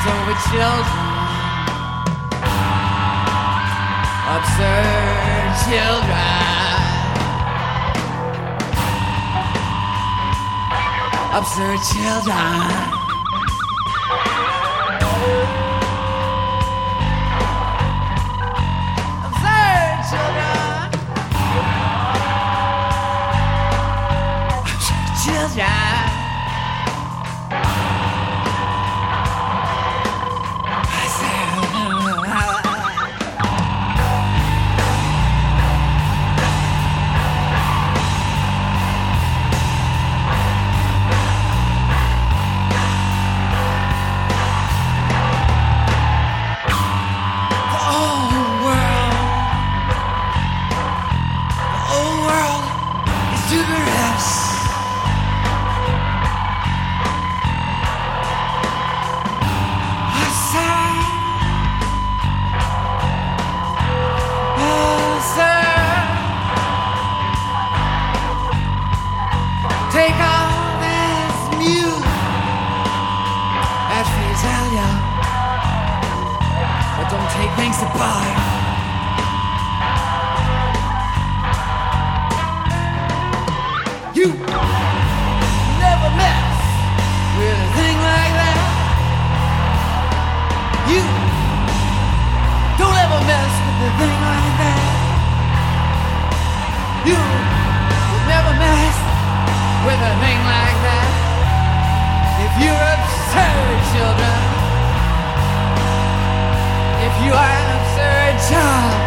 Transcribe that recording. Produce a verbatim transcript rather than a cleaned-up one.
So we children, absurd children, absurd children. Take all this music at face value, but don't take things to buy. You never mess with a thing like that. You don't ever mess with a thing like that. You never mess with a thing like that. If you're absurd, children, if you are an absurd child,